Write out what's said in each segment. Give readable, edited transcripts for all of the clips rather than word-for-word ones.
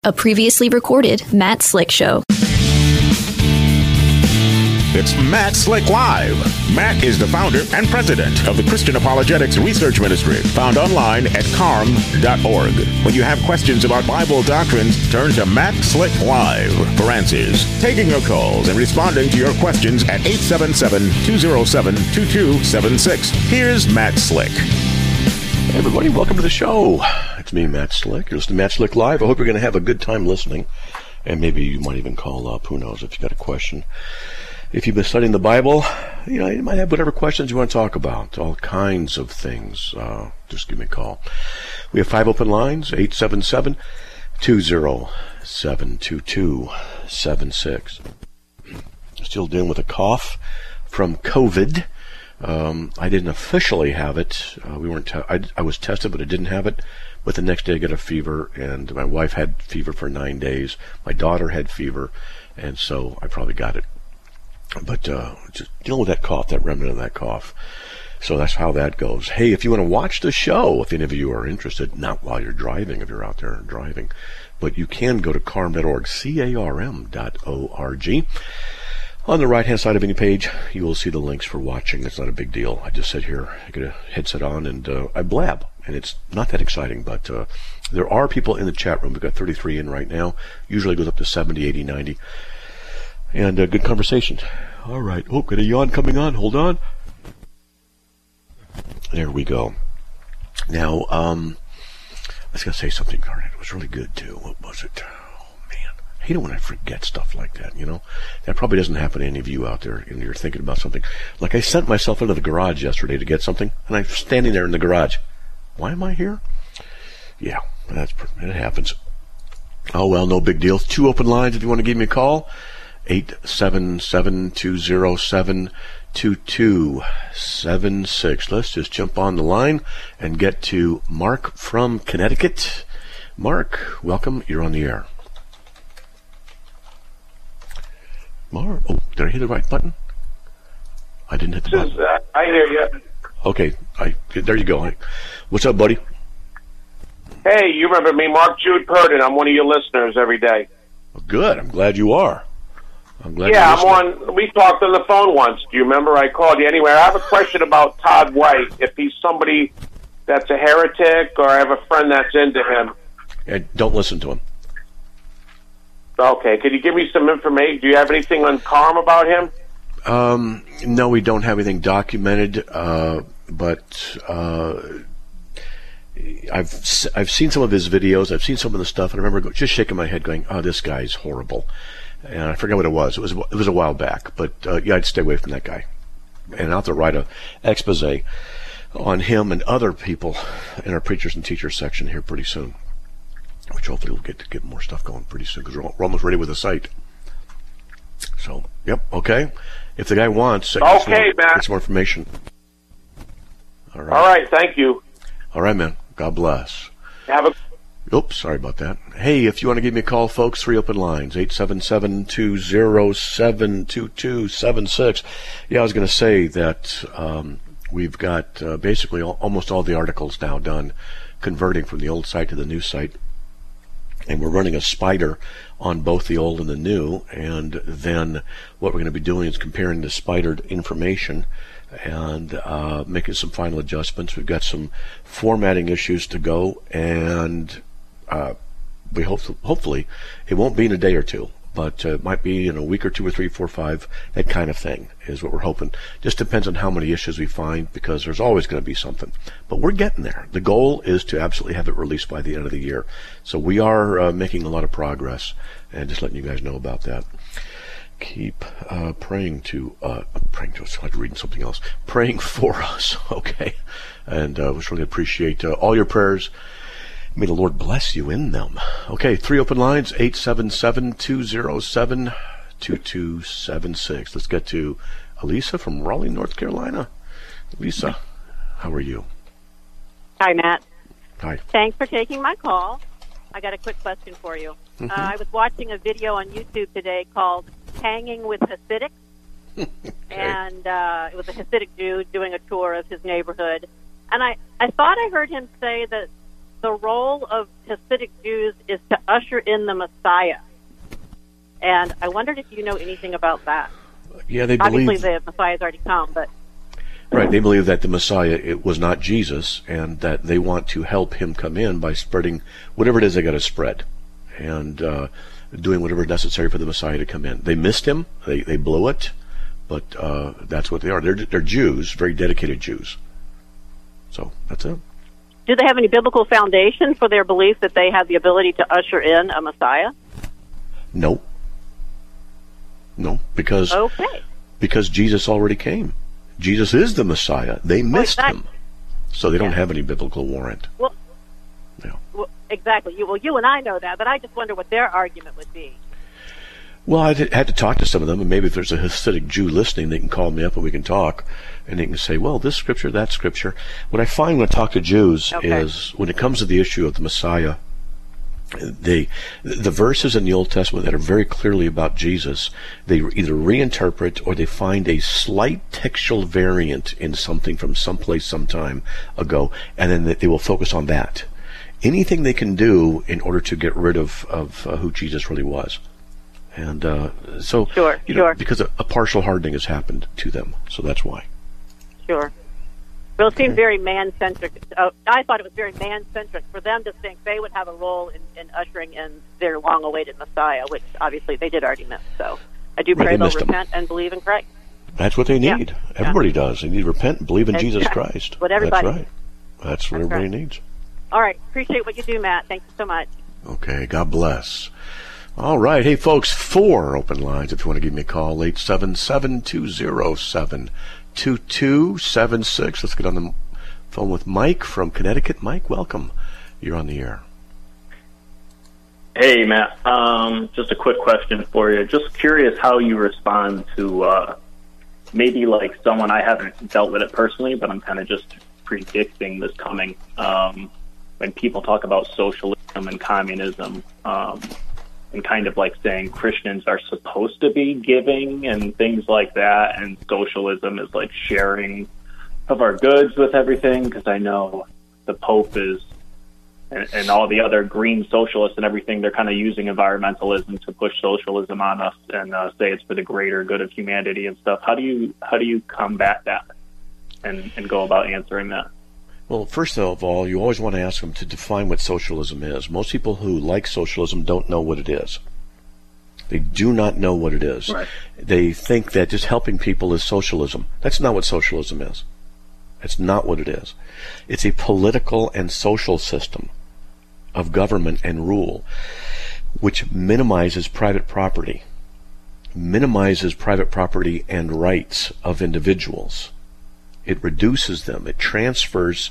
A previously recorded Matt Slick Show. It's Matt Slick Live. Matt is the founder and president of the Christian Apologetics Research Ministry, found online at carm.org. When you have questions about Bible doctrines, turn to Matt Slick Live for answers. Taking your calls and responding to your questions at 877-207-2276. Here's Matt Slick. Hey everybody, welcome to the show. It's me, Matt Slick. You're listening to Matt Slick Live. I hope you're going to have a good time listening. And maybe you might even call up. Who knows if you've got a question. If you've been studying the Bible, you might have whatever questions you want to talk about. All kinds of things. Just give me a call. We have 5 open lines, 877-207-2276. Still dealing with a cough from COVID. I didn't officially have it. I was tested, but I didn't have it. But the next day I got a fever, and my wife had fever for 9 days. My daughter had fever, and so I probably got it. But just dealing with that cough, that remnant of that cough. So that's how that goes. Hey, if you want to watch the show, if any of you are interested, not while you're driving, if you're out there driving, but you can go to carm.org, carm.org. On the right-hand side of any page, you will see the links for watching. It's not a big deal. I just sit here, I get a headset on, and I blab. And it's not that exciting, but there are people in the chat room. We've got 33 in right now. Usually goes up to 70, 80, 90. And good conversation. All right. Oh, got a yawn coming on. Hold on. There we go. Now, I was going to say something, darn it. It was really good, too. What was it? I hate it when I forget stuff like that, That probably doesn't happen to any of you out there, and you're thinking about something. Like I sent myself into the garage yesterday to get something, and I'm standing there in the garage. Why am I here? Yeah, it happens. Oh, well, no big deal. 2 open lines if you want to give me a call. 877-207-2276. Let's just jump on the line and get to Mark from Connecticut. Mark, welcome. You're on the air. Mark, did I hit the right button? I didn't hit the button. I hear you. Okay, there you go. What's up, buddy? Hey, you remember me, Mark Jude Purdon. I'm one of your listeners every day. Well, good. I'm glad you are. Yeah, I'm on. We talked on the phone once. Do you remember? I called you. Anyway, I have a question about Todd White. If he's somebody that's a heretic, or I have a friend that's into him. Don't listen to him. Okay, could you give me some information? Do you have anything on Carm about him? No, we don't have anything documented, but I've seen some of his videos. I've seen some of the stuff, and I remember just shaking my head going, oh, this guy's horrible. And I forget what it was. It was a while back, but yeah, I'd stay away from that guy. And I'll have to write an expose on him and other people in our preachers and teachers section here pretty soon, which hopefully we'll get more stuff going pretty soon, because we're almost ready with the site. So, yep, okay. If the guy wants, get some more information. All right, thank you. All right, man. God bless. Oops, sorry about that. Hey, if you want to give me a call, folks, 3 open lines, 877-207-2276. Yeah, I was going to say that we've got basically almost all the articles now done, converting from the old site to the new site. And we're running a spider on both the old and the new, and then what we're going to be doing is comparing the spidered information and making some final adjustments. We've got some formatting issues to go, and we hopefully it won't be in a day or two, but it might be in a week or 2 or 3, 4, 5. That kind of thing is what we're hoping. Just depends on how many issues we find, because there's always going to be something. But we're getting there. The goal is to absolutely have it released by the end of the year. So we are making a lot of progress, and just letting you guys know about that. Keep praying to us. I was reading something else. Praying for us, okay? And we really appreciate all your prayers. May the Lord bless you in them. Okay, 3 open lines, 877-207-2276. Let's get to Elisa from Raleigh, North Carolina. Elisa, how are you? Hi, Matt. Hi. Thanks for taking my call. I got a quick question for you. Mm-hmm. I was watching a video on YouTube today called Hanging with Hasidics. Okay. And it was a Hasidic Jew doing a tour of his neighborhood. And I thought I heard him say that the role of Hasidic Jews is to usher in the Messiah. And I wondered if you know anything about that. Yeah, they believe... Obviously, the Messiah's already come, but... Right, they believe that the Messiah, it was not Jesus, and that they want to help him come in by spreading whatever it is they got to spread, and doing whatever is necessary for the Messiah to come in. They missed him, they blew it, but that's what they are. They're Jews, very dedicated Jews. So, that's it. Do they have any biblical foundation for their belief that they have the ability to usher in a Messiah? No, because Jesus already came. Jesus is the Messiah. They missed him, so they don't have any biblical warrant. Well, exactly. You and I know that, but I just wonder what their argument would be. Well, I had to talk to some of them, and maybe if there's a Hasidic Jew listening, they can call me up and we can talk, and they can say, well, this scripture, that scripture. What I find when I talk to Jews is when it comes to the issue of the Messiah, the verses in the Old Testament that are very clearly about Jesus, they either reinterpret or they find a slight textual variant in something from someplace sometime ago, and then they will focus on that. Anything they can do in order to get rid of who Jesus really was. And so, because a partial hardening has happened to them, so that's why. Sure. Well, it seemed very man-centric. I thought it was very man-centric for them to think they would have a role in ushering in their long-awaited Messiah, which obviously they did already miss. So I do pray they'll repent and believe in Christ. That's what they need. Yeah. Everybody does. They need to repent and believe in Jesus Christ. What everybody That's right. That's what everybody needs. All right. Appreciate what you do, Matt. Thank you so much. Okay. God bless. All right. Hey, folks, 4 open lines if you want to give me a call. 877-207-2276. Let's get on the phone with Mike from Connecticut. Mike, welcome. You're on the air. Hey, Matt. Just a quick question for you. Just curious how you respond to maybe like someone, I haven't dealt with it personally, but I'm kind of just predicting this coming. When people talk about socialism and communism, and kind of like saying Christians are supposed to be giving and things like that, and socialism is like sharing of our goods with everything, because I know the Pope is, and all the other green socialists and everything, they're kind of using environmentalism to push socialism on us and say it's for the greater good of humanity and stuff. How do you combat that and go about answering that? Well, first of all, you always want to ask them to define what socialism is. Most people who like socialism don't know what it is. They do not know what it is. Right. They think that just helping people is socialism. That's not what socialism is. That's not what it is. It's a political and social system of government and rule which minimizes private property and rights of individuals. It reduces them. It transfers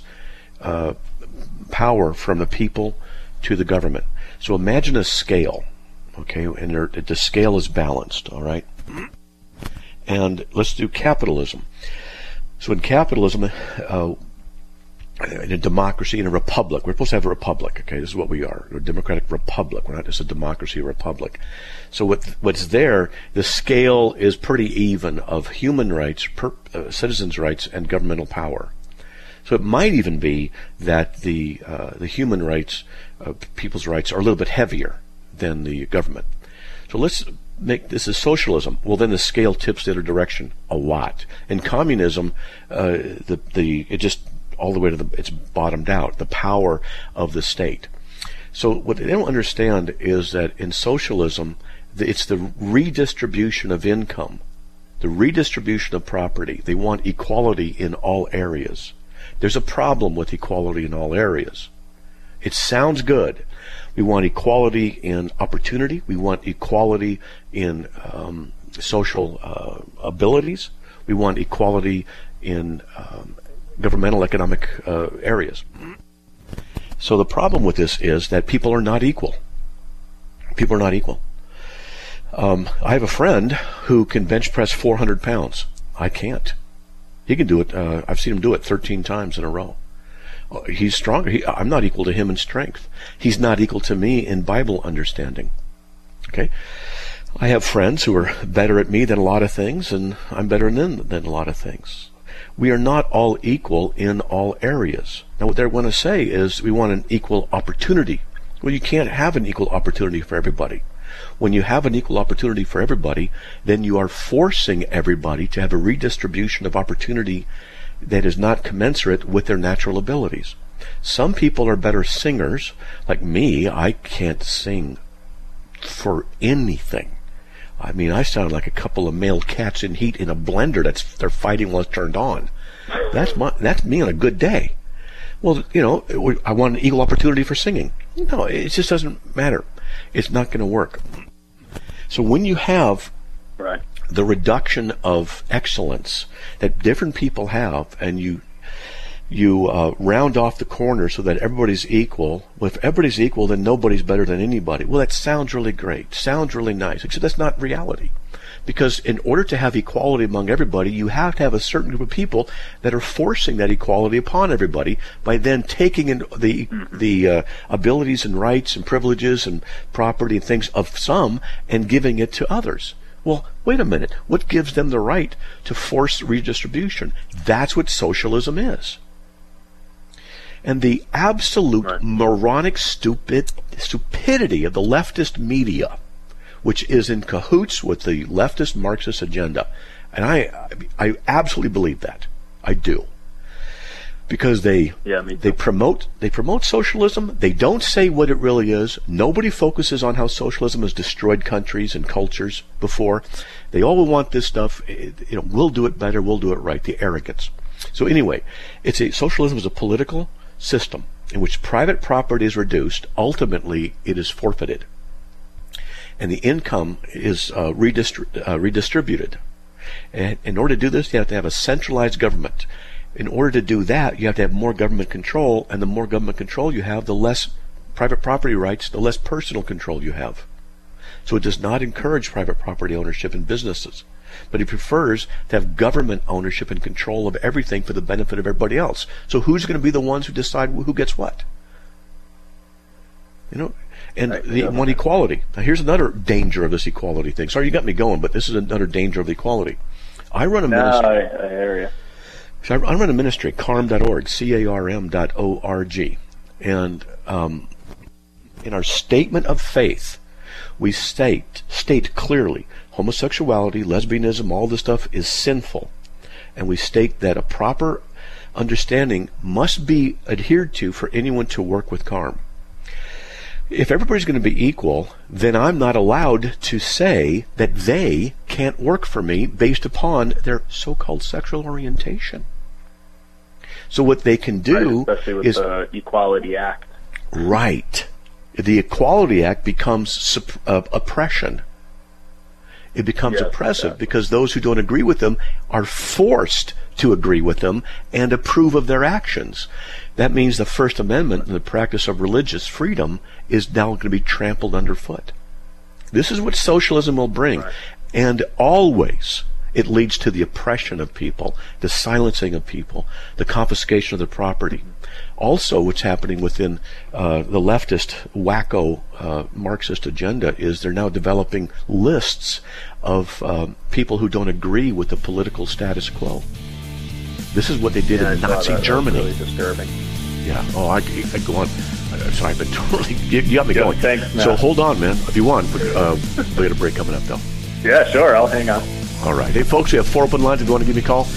power from the people to the government. So imagine a scale, okay, and the scale is balanced, all right? And let's do capitalism. So in capitalism, in a democracy, in a republic, we're supposed to have a republic, okay? This is what we are, a democratic republic. We're not just a democracy, a republic. So what's there, the scale is pretty even of human rights, citizens' rights, and governmental power. So it might even be that the human rights, people's rights, are a little bit heavier than the government. So let's make this is socialism. Well, then the scale tips the other direction a lot. In communism, it just all the way to it's bottomed out, the power of the state. So what they don't understand is that in socialism, it's the redistribution of income, the redistribution of property. They want equality in all areas. There's a problem with equality in all areas. It sounds good. We want equality in opportunity. We want equality in social abilities. We want equality in governmental economic areas. So the problem with this is that people are not equal. People are not equal. I have a friend who can bench press 400 pounds. I can't. He can do it. I've seen him do it 13 times in a row. He's stronger. I'm not equal to him in strength. He's not equal to me in Bible understanding. Okay? I have friends who are better at me than a lot of things, and I'm better than them than a lot of things. we are not all equal in all areas. Now, what they want to say is we want an equal opportunity. Well, you can't have an equal opportunity for everybody. When you have an equal opportunity for everybody, then you are forcing everybody to have a redistribution of opportunity that is not commensurate with their natural abilities. Some people are better singers. Like me, I can't sing for anything. I mean, I sound like a couple of male cats in heat in a blender they're fighting while it's turned on. That's me on a good day. Well, I want an equal opportunity for singing. No, it just doesn't matter. It's not going to work. So when you have the reduction of excellence that different people have, and you round off the corner so that everybody's equal. Well, if everybody's equal, then nobody's better than anybody. Well, that sounds really great. Sounds really nice. Except that's not reality. Because in order to have equality among everybody, you have to have a certain group of people that are forcing that equality upon everybody by then taking in the abilities and rights and privileges and property and things of some and giving it to others. Well, wait a minute. What gives them the right to force redistribution? That's what socialism is. And the absolute moronic stupidity of the leftist media, which is in cahoots with the leftist Marxist agenda. And I absolutely believe that. I do. Because they promote socialism. They don't say what it really is. Nobody focuses on how socialism has destroyed countries and cultures before. They all want this stuff. We'll do it better. We'll do it right. The arrogance. So anyway, socialism is a political system in which private property is reduced. Ultimately, it is forfeited, and the income is redistributed. And in order to do this, you have to have a centralized government. In order to do that, you have to have more government control, and the more government control you have, the less private property rights, the less personal control you have. So it does not encourage private property ownership in businesses, but it prefers to have government ownership and control of everything for the benefit of everybody else. So who's going to be the ones who decide who gets what? And they want equality. Now here's another danger of this equality thing. Sorry, you got me going, but this is another danger of equality. I run a ministry. I hear you. So I run a ministry, carm.org, CARM.org. And in our statement of faith, we state clearly homosexuality, lesbianism, all this stuff is sinful. And we state that a proper understanding must be adhered to for anyone to work with CARM. If everybody's going to be equal, then I'm not allowed to say that they can't work for me based upon their so-called sexual orientation. So what they can do especially with the Equality Act. Right. The Equality Act becomes oppression. It becomes oppressive because those who don't agree with them are forced to agree with them and approve of their actions. That means the First Amendment and the practice of religious freedom is now going to be trampled underfoot. This is what socialism will bring. Right. And always it leads to the oppression of people, the silencing of people, the confiscation of their property. Also, what's happening within the leftist wacko Marxist agenda is they're now developing lists of people who don't agree with the political status quo. This is what they did in Nazi Germany. That's really disturbing. Yeah. Oh, I go on. Sorry, but totally, you got me going. Thanks, Matt. So hold on, man. If you want, we got a break coming up, though. Yeah, sure. I'll hang on. All right. Hey, folks, we have 4 open lines. If you want to give me a call,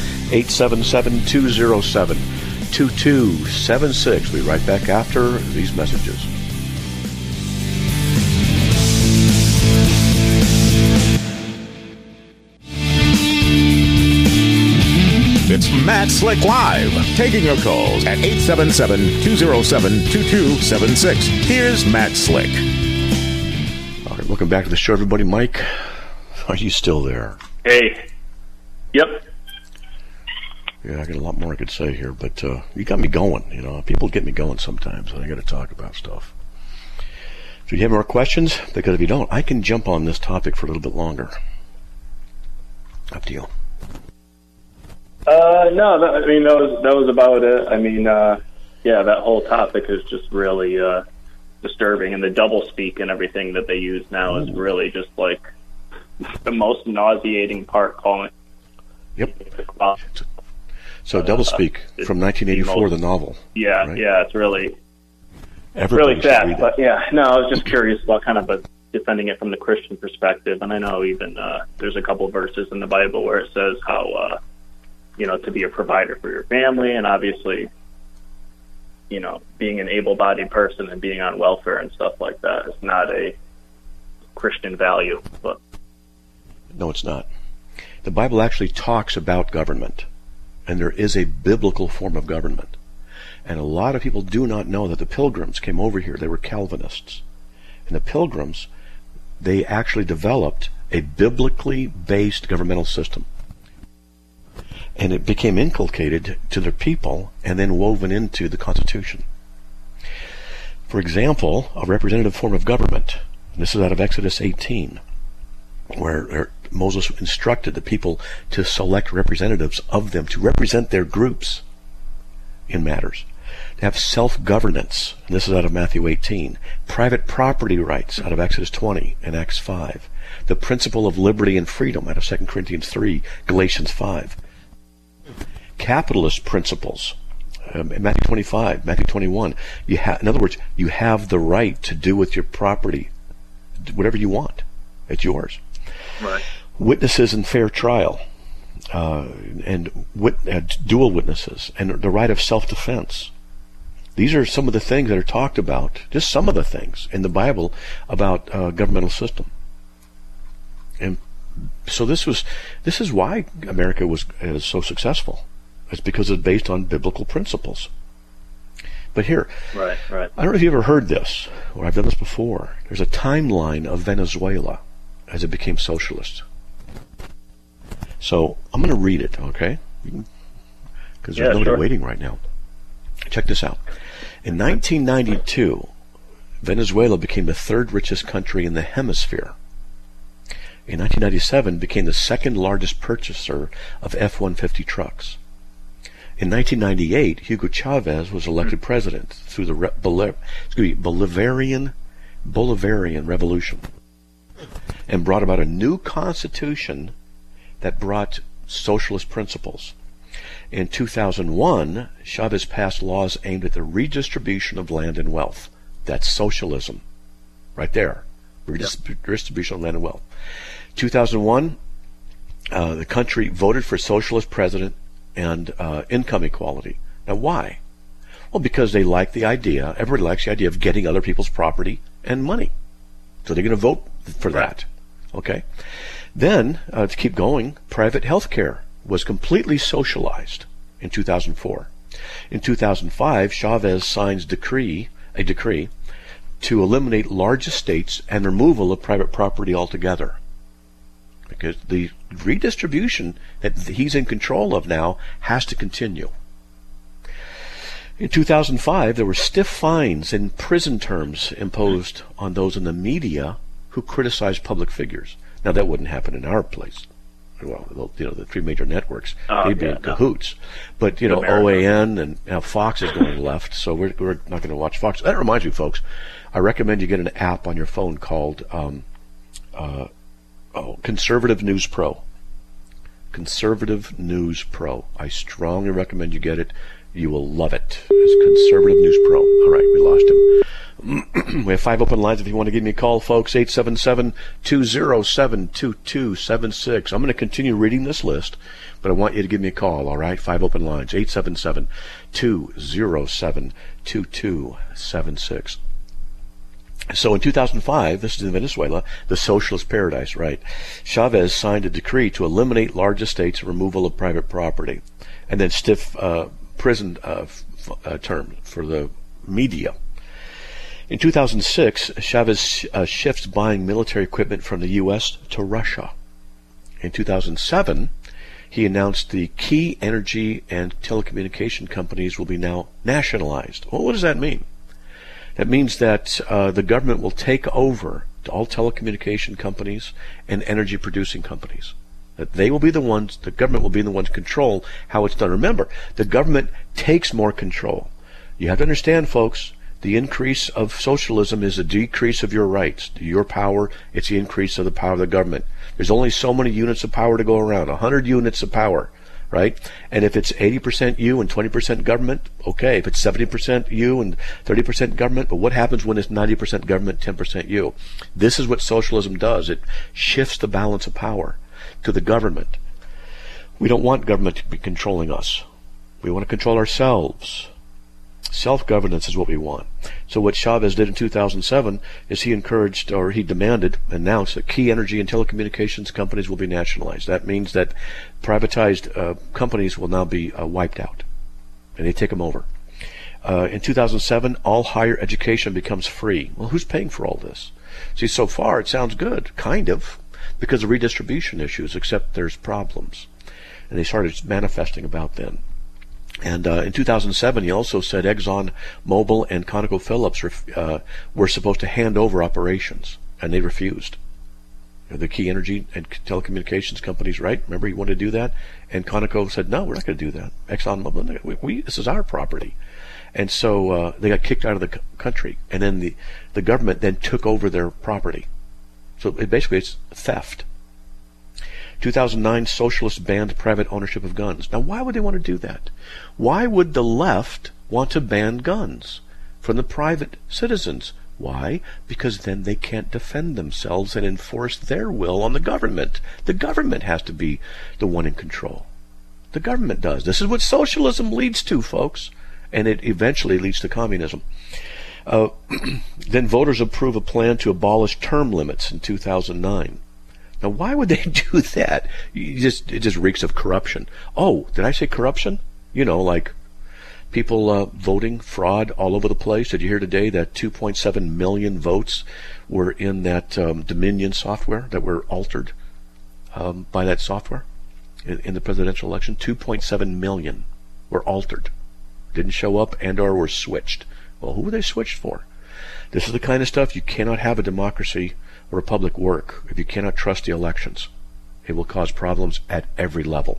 877-207-2276. We'll be right back after these messages. It's Matt Slick Live, taking your calls at 877-207-2276. Here's Matt Slick. All right, welcome back to the show, everybody. Mike, are you still there? Hey. Yep. Yeah, I got a lot more I could say here, but you got me going. People get me going sometimes, and I got to talk about stuff. Do you have more questions? Because if you don't, I can jump on this topic for a little bit longer. Up to you. No, that was about it. I mean, that whole topic is just really disturbing, and the doublespeak and everything that they use now is really just like the most nauseating part. Calling. Yep. So doublespeak from 1984, the novel. Yeah, right? Yeah, it's really Everybody should sad. read But yeah, no, I was just curious about kind of defending it from the Christian perspective. And I know even there's a couple verses in the Bible where it says how, to be a provider for your family, and obviously, being an able-bodied person and being on welfare and stuff like that is not a Christian value. But No, it's not. The Bible actually talks about government, and there is a biblical form of government. And a lot of people do not know that the Pilgrims came over here. They were Calvinists. And the Pilgrims, they actually developed a biblically based governmental system. And it became inculcated to their people and then woven into the Constitution. For example, a representative form of government, and this is out of Exodus 18, where Moses instructed the people to select representatives of them to represent their groups in matters. To have self-governance, and this is out of Matthew 18. Private property rights out of Exodus 20 and Acts 5. The principle of liberty and freedom out of 2 Corinthians 3, Galatians 5. Capitalist principles, Matthew 25, Matthew 21. In other words, you have the right to do with your property whatever you want. It's yours. right. Witnesses in fair trial, and dual witnesses, and the right of self-defense. These are some of the things that are talked about, just some of the things in the Bible about governmental system. And so this is why America is so successful. It's because it's based on biblical principles. But here, Right. I don't know if you've ever heard this, or I've done this before. There's a timeline of Venezuela as it became socialist. So I'm going to read it, okay? Because there's nobody waiting right now. Check this out. In 1992, Venezuela became the third richest country in the hemisphere. In 1997, became the second largest purchaser of F-150 trucks. In 1998, Hugo Chavez was elected president through the Bolivarian Revolution and brought about a new constitution that brought socialist principles. In 2001, Chavez passed laws aimed at the redistribution of land and wealth. That's socialism, right there. Redistribution of land and wealth. 2001, the country voted for socialist president and income equality. Now, why? Well, because they like the idea, everybody likes the idea of getting other people's property and money. So they're going to vote for that. Okay? Then, to keep going, private health care was completely socialized in 2004. In 2005, Chavez signs a decree to eliminate large estates and removal of private property altogether. Because the redistribution that he's in control of now has to continue. In 2005, there were stiff fines and prison terms imposed on those in the media who criticized public figures. Now, that wouldn't happen in our place. Well, the three major networks, they'd be in cahoots. But, OAN and now Fox is going left, so we're not going to watch Fox. That reminds me, folks, I recommend you get an app on your phone called Conservative News Pro. Conservative News Pro. I strongly recommend you get it. You will love it. It's Conservative News Pro. All right, we lost him. We have 5 open lines if you want to give me a call, folks. 877-207-2276. I'm going to continue reading this list, but I want you to give me a call, all right? 5 open lines. 877-207-2276. So in 2005, this is in Venezuela, the socialist paradise, right? Chavez signed a decree to eliminate large estates and removal of private property, and then stiff prison term for the media. In 2006, Chavez shifts buying military equipment from the U.S. to Russia. In 2007, he announced the key energy and telecommunication companies will be now nationalized. Well, what does that mean? That means that the government will take over all telecommunication companies and energy producing companies. That they will be the ones, the government will be the ones to control how it's done. Remember, the government takes more control. You have to understand, folks, the increase of socialism is a decrease of your rights, your power. It's the increase of the power of the government. There's only so many units of power to go around, 100 units of power. right? And if it's 80% you and 20% government, okay. If it's 70% you and 30% government, but what happens when it's 90% government, 10% you? This is what socialism does. It shifts the balance of power to the government. We don't want government to be controlling us. We want to control ourselves. Self-governance is what we want. So what Chavez did in 2007 is he encouraged, or he demanded, announced that key energy and telecommunications companies will be nationalized. That means that privatized companies will now be wiped out, and they take them over. In 2007, all higher education becomes free. Well, who's paying for all this? See, so far it sounds good, kind of, because of redistribution issues, except there's problems. And they started manifesting about then. And in 2007, he also said Exxon Mobil and ConocoPhillips were supposed to hand over operations, and they refused. The key energy and telecommunications companies, right? Remember, he wanted to do that, and Conoco said, "No, we're not going to do that." Exxon Mobil, this is our property, and so they got kicked out of the country, and then the government then took over their property. So basically, it's theft. 2009, socialists banned private ownership of guns. Now, why would they want to do that? Why would the left want to ban guns from the private citizens? Why? Because then they can't defend themselves and enforce their will on the government. The government has to be the one in control. The government does. This is what socialism leads to, folks. And it eventually leads to communism. Then voters approve a plan to abolish term limits in 2009. Now, why would they do that? It just reeks of corruption. Oh, did I say corruption? You know, like people voting, fraud all over the place. Did you hear today that 2.7 million votes were in that Dominion software that were altered by that software in the presidential election? 2.7 million were altered. Didn't show up and or were switched. Well, who were they switched for? This is the kind of stuff you cannot have a democracy or a public work if you cannot trust the elections. It will cause problems at every level.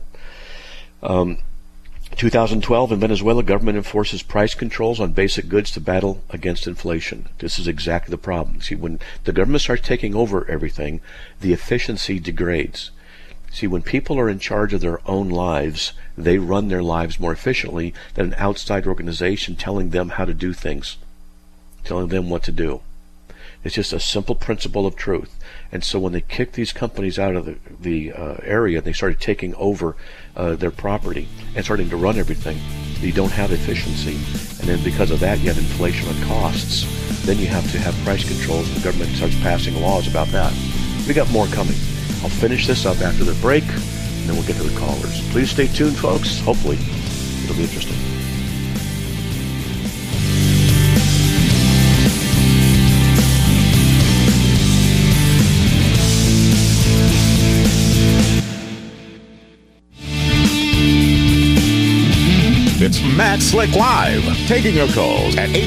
2012, in Venezuela, government enforces price controls on basic goods to battle against inflation. This is exactly the problem. See, when the government starts taking over everything, the efficiency degrades. See, when people are in charge of their own lives, they run their lives more efficiently than an outside organization telling them how to do things, telling them what to do. It's just a simple principle of truth. And so when they kicked these companies out of the area, they started taking over their property and starting to run everything. You don't have efficiency. And then because of that, you have inflation on costs. Then you have to have price controls, and the government starts passing laws about that. We got more coming. I'll finish this up after the break, and then we'll get to the callers. Please stay tuned, folks. Hopefully, it'll be interesting. It's Matt Slick Live, taking your calls at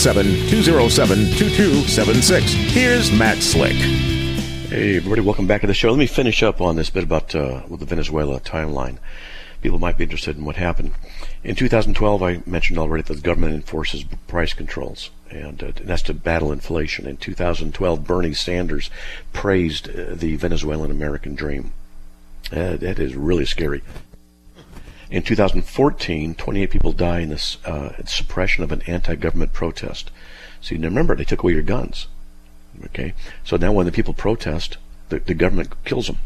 877-207-2276. Here's Matt Slick. Hey, everybody, welcome back to the show. Let me finish up on this bit about with the Venezuela timeline. People might be interested in what happened. In 2012, I mentioned already that the government enforces price controls, and that's to battle inflation. In 2012, Bernie Sanders praised the Venezuelan American dream. That is really scary. In 2014, 28 people die in this suppression of an anti-government protest. See, now remember, they took away your guns. Okay, so now when the people protest, the government kills them.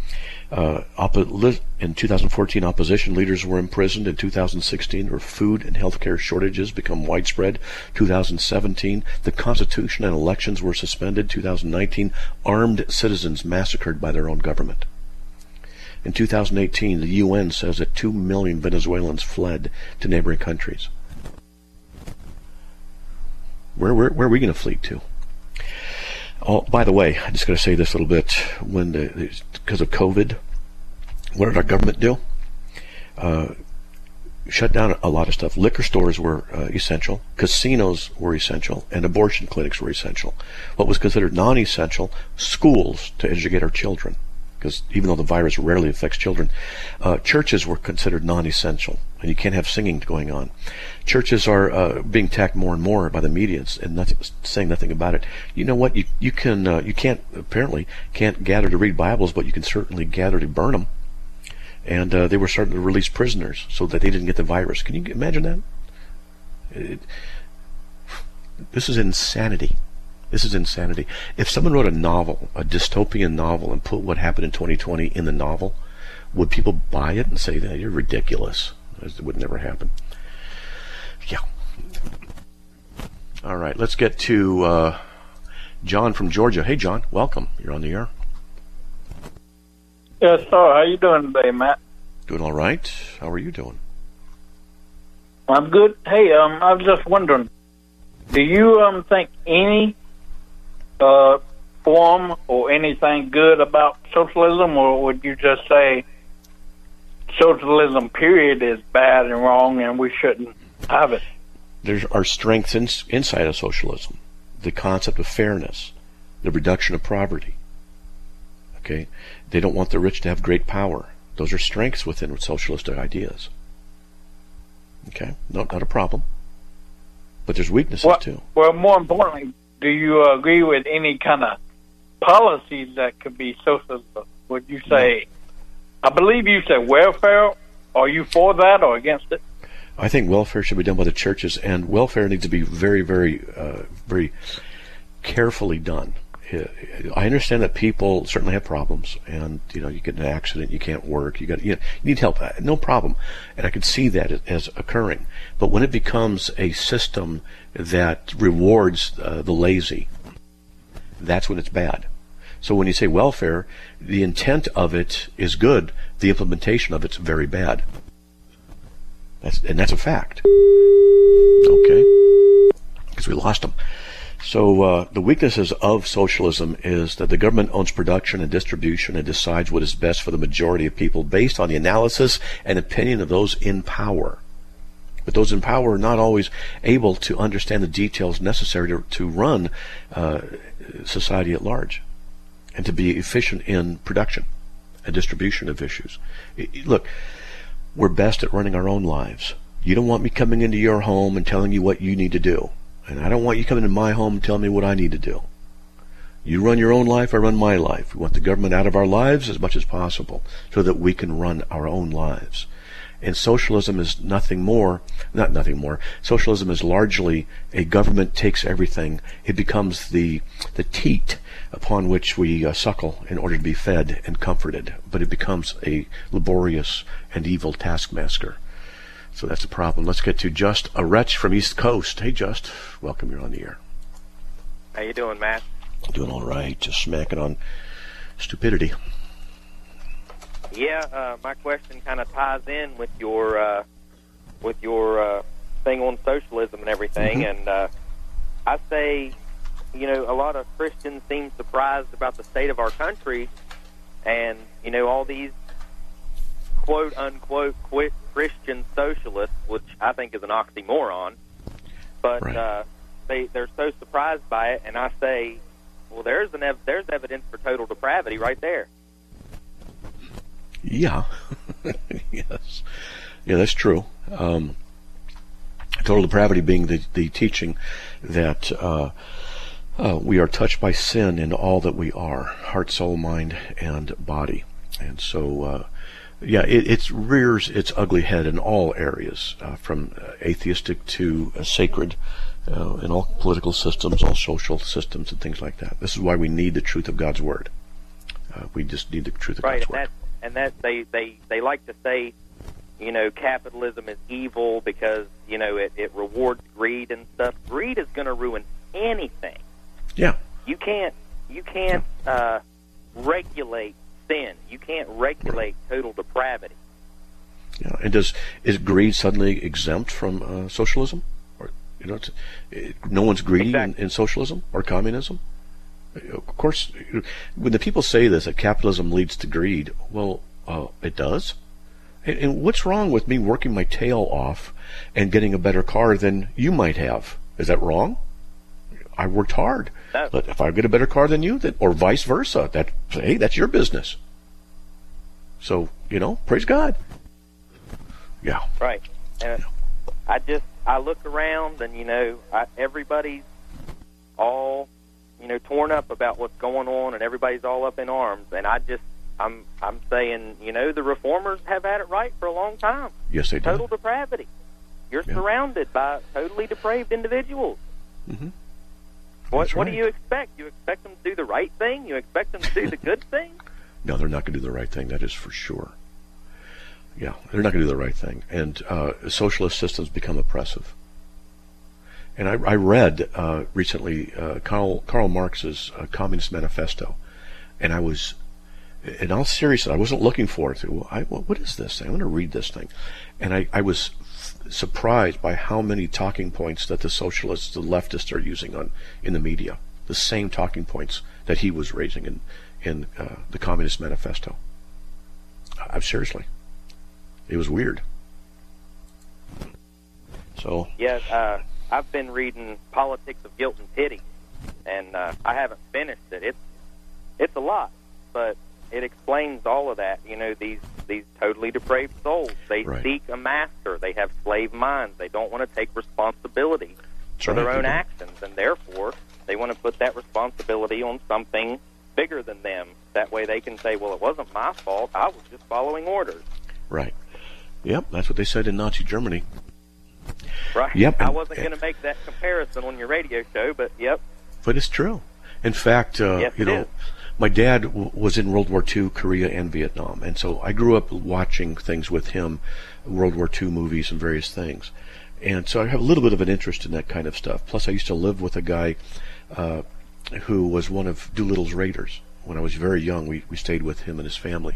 In 2014, opposition leaders were imprisoned. In 2016, where food and healthcare shortages become widespread. 2017, the Constitution and elections were suspended. 2019, armed citizens massacred by their own government. In 2018, the UN says that 2 million Venezuelans fled to neighboring countries. Where are we going to flee to? Oh, by the way, I'm just going to say this a little bit. Because of COVID, what did our government do? Shut down a lot of stuff. Liquor stores were essential. Casinos were essential. And abortion clinics were essential. What was considered non-essential? Schools to educate our children. Because even though the virus rarely affects children, churches were considered non-essential, and you can't have singing going on. Churches are being attacked more and more by the media, and saying nothing about it. You know what? You can't gather to read Bibles, but you can certainly gather to burn them. And they were starting to release prisoners so that they didn't get the virus. Can you imagine that? This is insanity. This is insanity. If someone wrote a novel, a dystopian novel, and put what happened in 2020 in the novel, would people buy it and say, you're ridiculous? It would never happen. Yeah. All right, let's get to John from Georgia. Hey, John, welcome. You're on the air. Yes, sir. How you doing today, Matt? Doing all right. How are you doing? I'm good. Hey, I was just wondering, do you think any form or anything good about socialism, or would you just say socialism period is bad and wrong and we shouldn't have it? There are strengths inside of socialism. The concept of fairness, the reduction of poverty. Okay? They don't want the rich to have great power. Those are strengths within socialistic ideas. Okay? Not a problem. But there's weaknesses too. Well, more importantly, do you agree with any kind of policies that could be socialist? Would you say, I believe you said welfare. Are you for that or against it? I think welfare should be done by the churches, and welfare needs to be very, very, very carefully done. I understand that people certainly have problems, and you get in an accident, you can't work, you need help. No problem, and I can see that as occurring. But when it becomes a system that rewards the lazy, that's when it's bad. So when you say welfare, the intent of it is good, the implementation of it's very bad. That's a fact. Okay, because we lost them. So the weaknesses of socialism is that the government owns production and distribution and decides what is best for the majority of people based on the analysis and opinion of those in power. But those in power are not always able to understand the details necessary to run society at large and to be efficient in production and distribution of issues. Look, we're best at running our own lives. You don't want me coming into your home and telling you what you need to do. And I don't want you coming to my home and telling me what I need to do. You run your own life, I run my life. We want the government out of our lives as much as possible so that we can run our own lives. And socialism is nothing more. Socialism is largely a government takes everything. It becomes the teat upon which we suckle in order to be fed and comforted. But it becomes a laborious and evil taskmaster. So that's a problem. Let's get to Just, a wretch from East Coast. Hey, Just. Welcome. You're on the air. How you doing, Matt? Doing all right. Just smacking on stupidity. Yeah, my question kind of ties in with your thing on socialism and everything. Mm-hmm. And I say, a lot of Christians seem surprised about the state of our country, and all these quote unquote Christian socialists, which I think is an oxymoron, but right. They're so surprised by it, and I say, well, there's evidence for total depravity right there. Yeah. Yes. Yeah, that's true. Total depravity being the teaching that we are touched by sin in all that we are, heart, soul, mind, and body. And so, it rears its ugly head in all areas, from atheistic to sacred, in all political systems, all social systems, and things like that. This is why we need the truth of God's Word. We just need the truth of God's Word. And that they like to say, capitalism is evil because, it rewards greed and stuff. Greed is going to ruin anything. Yeah. You can't regulate sin. You can't regulate total depravity. Yeah. And is greed suddenly exempt from socialism? Or no one's greedy in socialism or communism? Of course, when the people say this, that capitalism leads to greed, well, it does. And what's wrong with me working my tail off and getting a better car than you might have? Is that wrong? I worked hard. But if I get a better car than you, or vice versa, that's your business. So, praise God. Yeah. Right. And I look around and, everybody's all, torn up about what's going on, and everybody's all up in arms. And I I'm saying, the reformers have had it right for a long time. Yes, they do. Total depravity. You're surrounded by totally depraved individuals. Mm-hmm. What do you expect? You expect them to do the right thing? You expect them to do the good thing? No, they're not going to do the right thing. That is for sure. Yeah, they're not going to do the right thing. And socialist systems become oppressive. And I read recently Karl Marx's Communist Manifesto, and I was, in all seriousness, I wasn't looking for it. What is this thing? I want to read this thing. And I was surprised by how many talking points that the socialists, the leftists are using in the media. The same talking points that he was raising in the Communist Manifesto. Seriously. It was weird. So. Yes, I've been reading Politics of Guilt and Pity, and I haven't finished it. It's a lot, but it explains all of that. These totally depraved souls. They seek a master. They have slave minds. They don't want to take responsibility for their own actions, and therefore they want to put that responsibility on something bigger than them. That way they can say, well, it wasn't my fault. I was just following orders. Right. Yep, that's what they said in Nazi Germany. Right. Yep. I wasn't going to make that comparison on your radio show, but yep. But it's true. In fact, yes, my dad was in World War II, Korea, and Vietnam, and so I grew up watching things with him, World War II movies and various things. And so I have a little bit of an interest in that kind of stuff. Plus, I used to live with a guy who was one of Doolittle's raiders. When I was very young, we stayed with him and his family.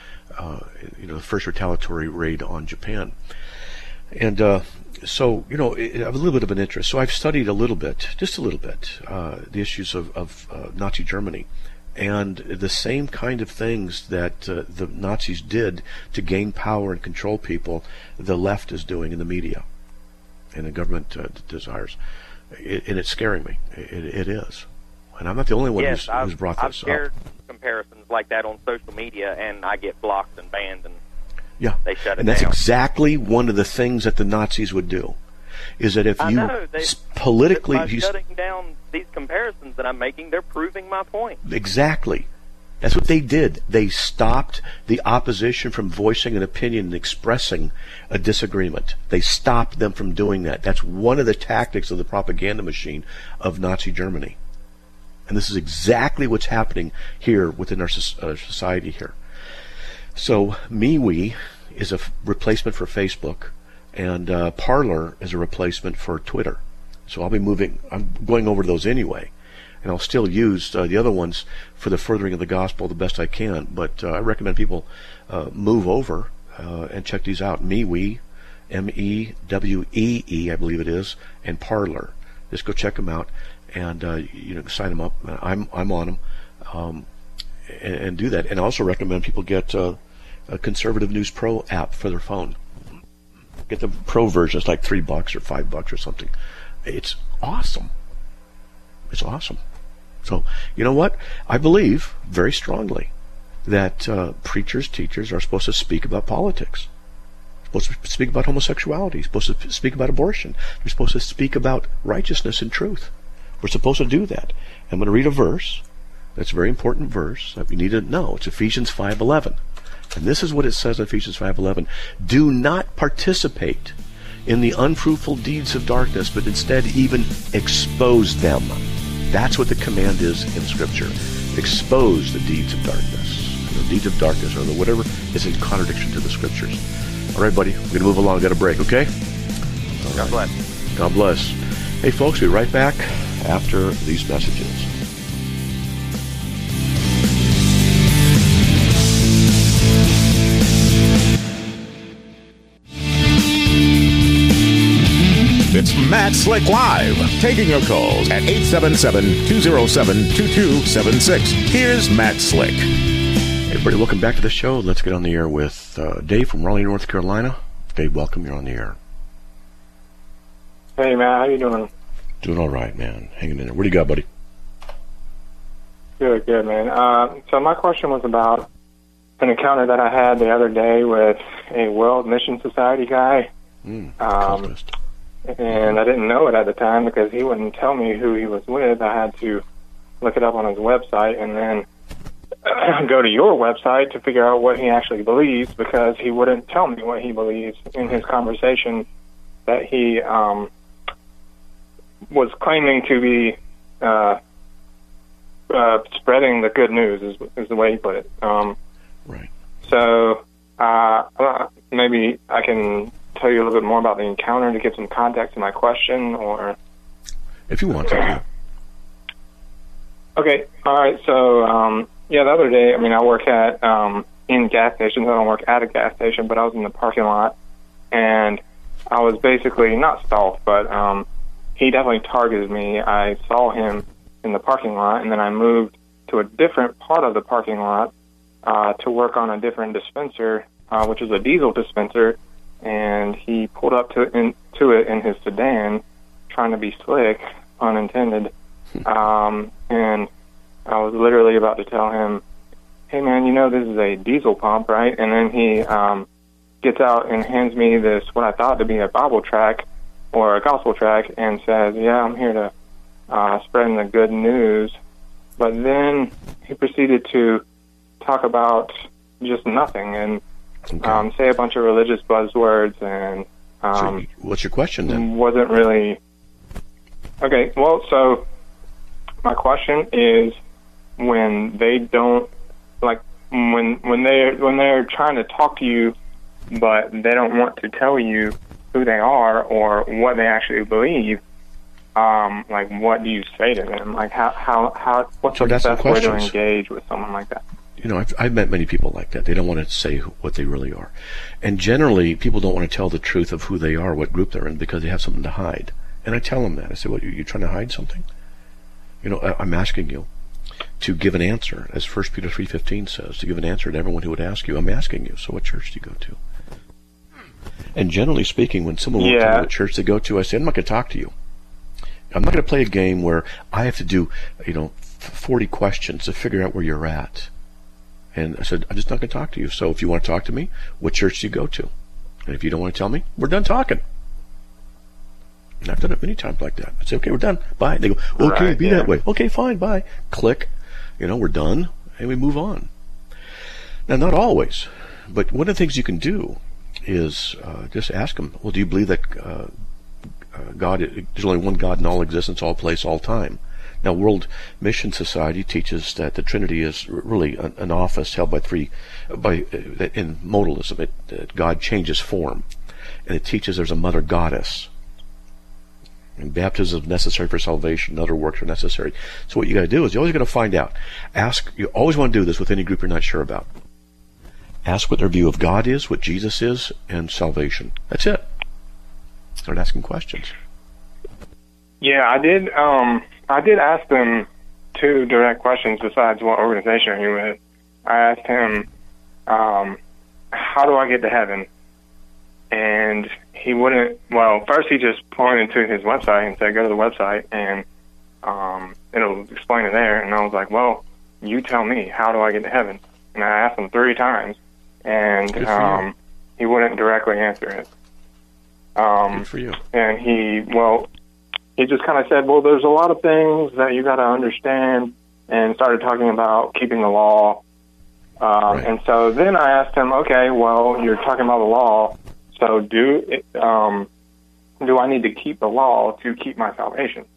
The first retaliatory raid on Japan. And so, I have a little bit of an interest. So I've studied just a little bit, the issues of Nazi Germany. And the same kind of things that the Nazis did to gain power and control people, the left is doing in the media and the government desires. And it's scaring me. It is. And I'm not the only one who's brought this up. I've shared comparisons like that on social media, and I get blocked and banned, and they shut it down. And that's exactly one of the things that the Nazis would do, is that if politically... By shutting down these comparisons that I'm making, they're proving my point. Exactly. That's what they did. They stopped the opposition from voicing an opinion and expressing a disagreement. They stopped them from doing that. That's one of the tactics of the propaganda machine of Nazi Germany. And this is exactly what's happening here within our society here. So MeWe is a replacement for Facebook, and Parler is a replacement for Twitter. So I'm going over those anyway. And I'll still use the other ones for the furthering of the gospel the best I can. But I recommend people move over and check these out. MeWe, MEWEE, I believe it is, and Parler. Just go check them out. And sign them up. I'm on them, and do that. And I also recommend people get a Conservative News Pro app for their phone. Get the Pro version. It's like $3 or $5 or something. It's awesome. It's awesome. So you know what? I believe very strongly that preachers, teachers are supposed to speak about politics. Supposed to speak about homosexuality. Supposed to speak about abortion. They're supposed to speak about righteousness and truth. We're supposed to do that. I'm going to read a verse. That's a very important verse that we need to know. It's Ephesians 5:11. And this is what it says in Ephesians 5:11. Do not participate in the unfruitful deeds of darkness, but instead even expose them. That's what the command is in Scripture. Expose the deeds of darkness. The deeds of darkness, or whatever is in contradiction to the Scriptures. All right, buddy. We're going to move along. Got a break, okay? God bless. God bless. Hey, folks, we'll be right back after these messages. It's Matt Slick Live, taking your calls at 877-207-2276. Here's Matt Slick. Hey, everybody, welcome back to the show. Let's get on the air with Dave from Raleigh, North Carolina. Dave, welcome. You're on the air. Hey, Matt. How you doing? Doing all right, man. Hanging in there. What do you got, buddy? Good, man. So my question was about an encounter that I had the other day with a World Mission Society guy. And I didn't know it at the time because he wouldn't tell me who he was with. I had to look it up on his website, and then go to your website to figure out what he actually believes, because he wouldn't tell me what he believes in his conversation that he was claiming to be spreading the good news, is the way he put it. Right. So maybe I can tell you a little bit more about the encounter to give some context to my question, or if you want to. Okay. All right. So the other day, I mean, I work at in gas stations. I don't work at a gas station, but I was in the parking lot, and I was basically not stalked, but he definitely targeted me. I saw him in the parking lot, and then I moved to a different part of the parking lot to work on a different dispenser, which is a diesel dispenser, and he pulled up to it in his sedan, trying to be slick, unintended, and I was literally about to tell him, hey man, you know this is a diesel pump, right? And then he gets out and hands me this, what I thought to be a Bible tract or a gospel tract, and says, yeah, I'm here to spreading the good news. But then he proceeded to talk about just nothing and say a bunch of religious buzzwords, and so what's your question then? Wasn't really okay. Well, so my question is, when they don't, like, when they're trying to talk to you, but they don't want to tell you who they are or what they actually believe, like, what do you say to them? Like, what's the best way to engage with someone like that? You know, I've met many people like that. They don't want to say what they really are. And generally, people don't want to tell the truth of who they are, what group they're in, because they have something to hide. And I tell them that. I say, what, you're trying to hide something? You know, I'm asking you to give an answer, as 1 Peter 3:15 says, to give an answer to everyone who would ask you. I'm asking you, so what church do you go to? And generally speaking, when someone won't tell me what church they go to, I say, I'm not going to talk to you. I'm not going to play a game where I have to do, 40 questions to figure out where you're at. And I said, I'm just not going to talk to you. So if you want to talk to me, what church do you go to? And if you don't want to tell me, we're done talking. And I've done it many times like that. I say, okay, we're done. Bye. They go, okay, be that way. Okay, fine, bye. Click. We're done. And we move on. Now, not always. But one of the things you can do is just ask them, well, do you believe that there's only one God in all existence, all place, all time? Now, World Mission Society teaches that the Trinity is really an office held in modalism. God changes form, and it teaches there's a mother goddess, and baptism is necessary for salvation. Other works are necessary. So what you got to do is you're always going to find out. You always want to do this with any group you're not sure about. Ask what their view of God is, what Jesus is, and salvation. That's it. Start asking questions. Yeah, I did. I did ask them 2 direct questions besides what organization are you with. I asked him, how do I get to heaven? And he wouldn't, well, first he just pointed to his website and said, go to the website and it'll explain it there. And I was like, well, you tell me, how do I get to heaven? And I asked him 3 times, and he wouldn't directly answer it. Good for you. And he just kind of said, well, there's a lot of things that you got to understand, and started talking about keeping the law. And so then I asked him, okay, well, you're talking about the law, so do I need to keep the law to keep my salvation?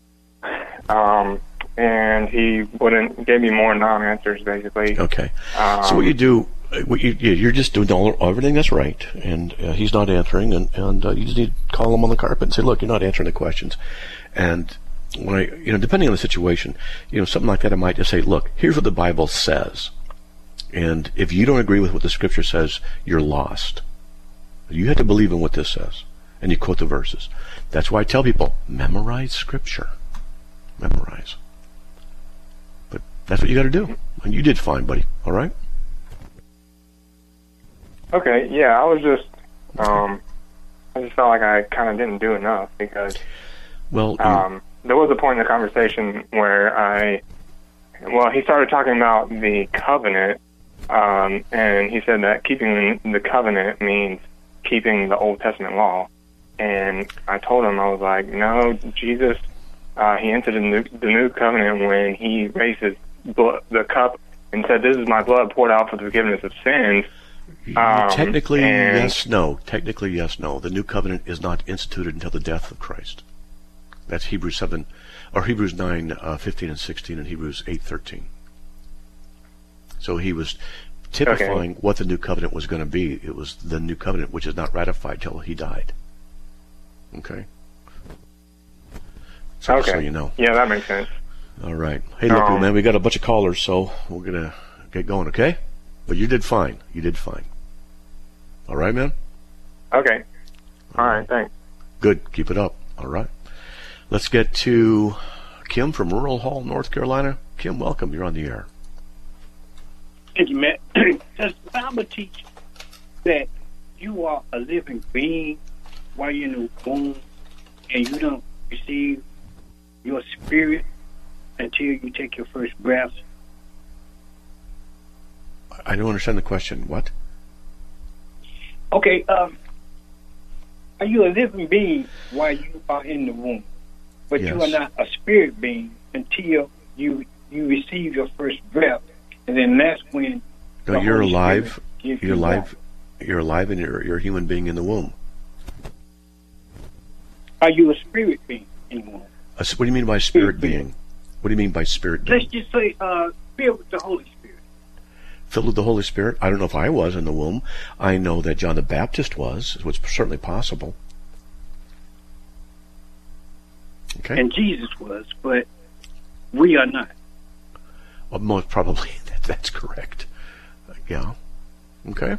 And he gave me more non-answers, basically. Okay. So what you do, you're just doing everything that's right, and he's not answering, and you just need to call him on the carpet and say, look, you're not answering the questions. And when depending on the situation, something like that, I might just say, look, here's what the Bible says, and if you don't agree with what the Scripture says, you're lost. You have to believe in what this says, and you quote the verses. That's why I tell people, memorize Scripture. Memorize. But that's what you got to do, and you did fine, buddy. All right. Okay, yeah, I was just, I just felt like I kind of didn't do enough, because, there was a point in the conversation where he started talking about the covenant, and he said that keeping the covenant means keeping the Old Testament law, and I told him, I was like, no, Jesus, he entered the new covenant when he raised the cup and said, "This is my blood poured out for the forgiveness of sins." Technically, yes, no. Technically, yes, no. The new covenant is not instituted until the death of Christ. That's Hebrews 7, or Hebrews 9, 15 and 16, and Hebrews 8, 13. So he was typifying what the new covenant was going to be. It was the new covenant, which is not ratified till he died. Okay? So you know. Yeah, that makes sense. All right. Hey, look, man, we got a bunch of callers, so we're going to get going, okay? But you did fine. You did fine. All right, man? Okay. All right, thanks. Good. Keep it up. All right. Let's get to Kim from Rural Hall, North Carolina. Kim, welcome. You're on the air. Thank you, Matt. Does the Bible teach that you are a living being while you're in the womb and you don't receive your spirit until you take your first breath? I don't understand the question. What? Okay, are you a living being while you are in the womb? But Yes. you are not a spirit being until you receive your first breath, and then that's when No, you're Holy alive. Spirit gives You're you alive. life. You're alive, and you're a human being in the womb. Are you a spirit being in the womb? What do you mean by spirit being? What do you mean by spirit being? Let's just say filled with the Holy Spirit. Filled with the Holy Spirit? I don't know if I was in the womb. I know that John the Baptist was. It's certainly possible. Okay. And Jesus was, but we are not. Well, most probably that's correct. Yeah. Okay.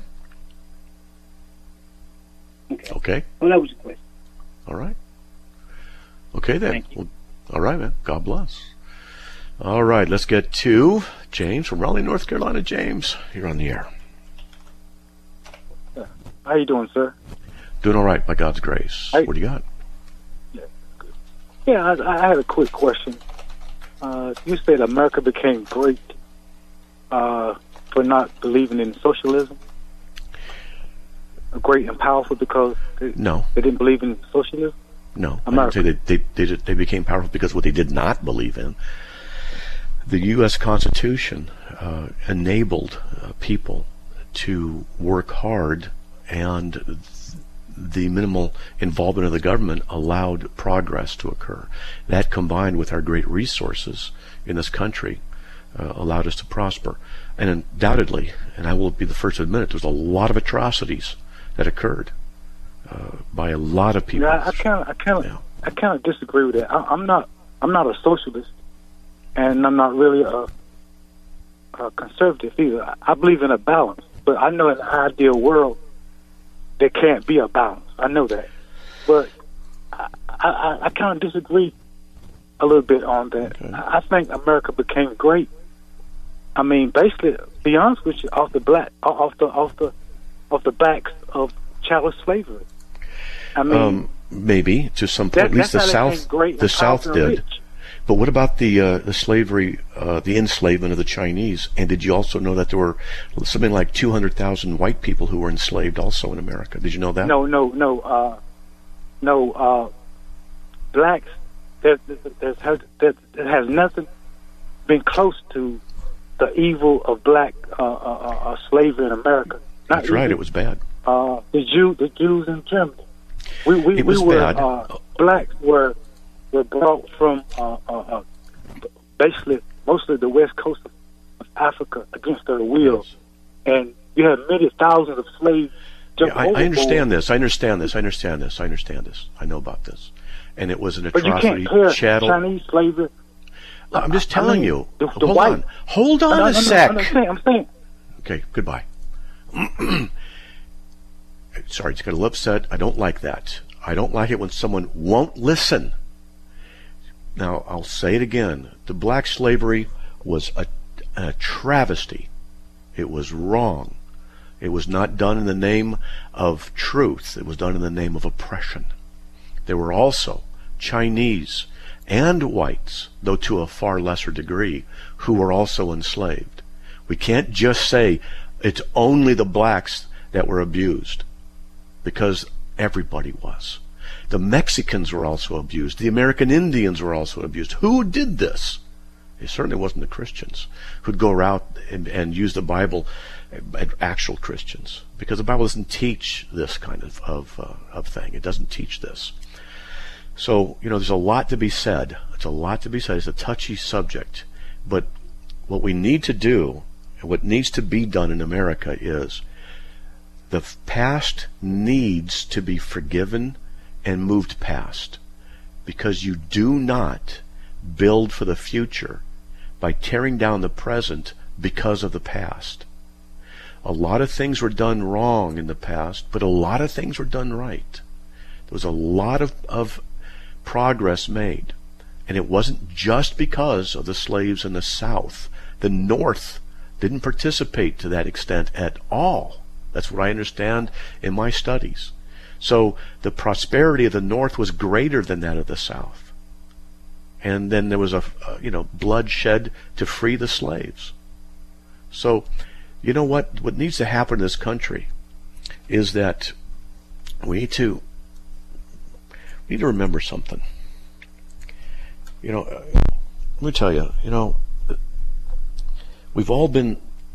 Okay. Well, that was the question. All right. Okay then. Thank you. Well, all right, man. God bless. All right, let's get to James from Raleigh, North Carolina. James, you're on the air. How you doing, sir? Doing all right, by God's grace. What do you got? Yeah, I had a quick question. You said America became great for not believing in socialism. Great and powerful because they didn't believe in socialism. No, I would say they became powerful because what they did not believe in. The U.S. Constitution enabled people to work hard, and the minimal involvement of the government allowed progress to occur. That, combined with our great resources in this country, allowed us to prosper. And undoubtedly, and I will be the first to admit it, there's a lot of atrocities that occurred by a lot of people. Yeah, I kind of disagree with that. I'm not a socialist, and I'm not really a conservative either. I believe in a balance, but I know in an ideal world there can't be a balance. I know that, but I kind of disagree a little bit on that. Okay. I think America became great. I mean, basically, to be honest with you, off the backs of chattel slavery. I mean, maybe to some point. At least the South did. Rich. But what about the slavery, the enslavement of the Chinese? And did you also know that there were something like 200,000 white people who were enslaved also in America? Did you know that? No. Blacks. That has nothing been close to the evil of black slavery in America. That's right. It was bad. The Jews in Germany. We were bad. Blacks were brought from basically mostly the west coast of Africa against their will, and you had many thousands of slaves. I understand this. I know about this, and it was an atrocity. But you can't pair chattel. Chinese slavery. I'm just telling you. Hold on a sec. I'm saying. Okay, goodbye. Sorry, it's got a little upset. I don't like that. I don't like it when someone won't listen. Now, I'll say it again. The black slavery was a travesty. It was wrong. It was not done in the name of truth. It was done in the name of oppression. There were also Chinese and whites, though to a far lesser degree, who were also enslaved. We can't just say it's only the blacks that were abused, because everybody was. The Mexicans were also abused. The American Indians were also abused. Who did this? It certainly wasn't the Christians who'd go out and use the Bible, actual Christians, because the Bible doesn't teach this kind of thing. It doesn't teach this. So, there's a lot to be said. It's a lot to be said. It's a touchy subject. But what we need to do, and what needs to be done in America, is the past needs to be forgiven and moved past. Because you do not build for the future by tearing down the present because of the past. A lot of things were done wrong in the past, but a lot of things were done right. There was a lot of progress made. And it wasn't just because of the slaves in the South. The North didn't participate to that extent at all. That's what I understand in my studies. So the prosperity of the North was greater than that of the South. And then there was bloodshed to free the slaves. So, what needs to happen in this country is that we need to remember something. Let me tell you, we've all been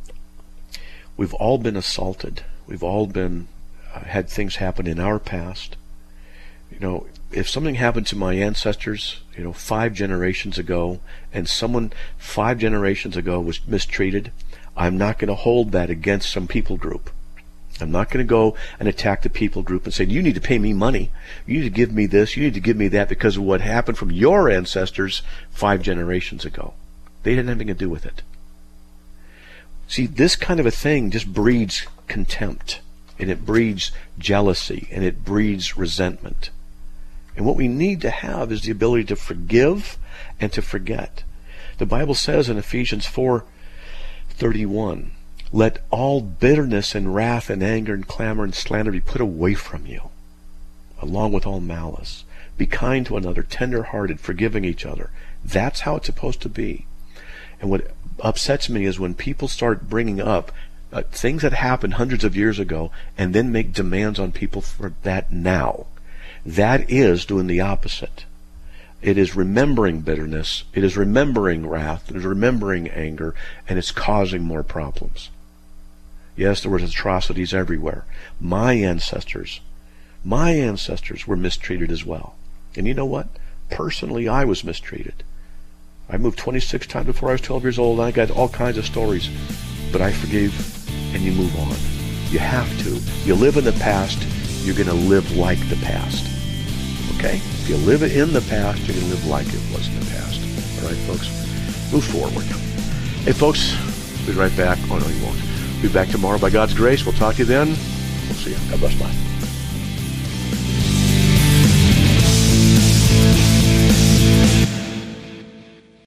assaulted. We've all been had things happen in our past. If something happened to my ancestors, 5 generations ago, and someone 5 generations ago was mistreated, I'm not going to hold that against some people group. I'm not going to go and attack the people group and say, you need to pay me money. You need to give me this. You need to give me that because of what happened from your ancestors 5 generations ago. They had nothing to do with it. See, this kind of a thing just breeds contempt, and it breeds jealousy, and it breeds resentment. And what we need to have is the ability to forgive and to forget. The Bible says in Ephesians 4:31, let all bitterness and wrath and anger and clamor and slander be put away from you, along with all malice. Be kind to one another, tender-hearted, forgiving each other. That's how it's supposed to be. And what upsets me is when people start bringing up things that happened hundreds of years ago and then make demands on people for that now. That is doing the opposite. It is remembering bitterness, it is remembering wrath, it is remembering anger, and it's causing more problems. Yes, there were atrocities everywhere. My ancestors were mistreated as well. And you know what? Personally, I was mistreated. I moved 26 times before I was 12 years old, and I got all kinds of stories. But I forgave, and you move on. You have to. You live in the past, you're going to live like the past. Okay? If you live in the past, you're going to live like it was in the past. All right, folks? Move forward. Hey, folks, we'll be right back. Oh, no, you won't. We'll be back tomorrow by God's grace. We'll talk to you then. We'll see you. God bless. Bye.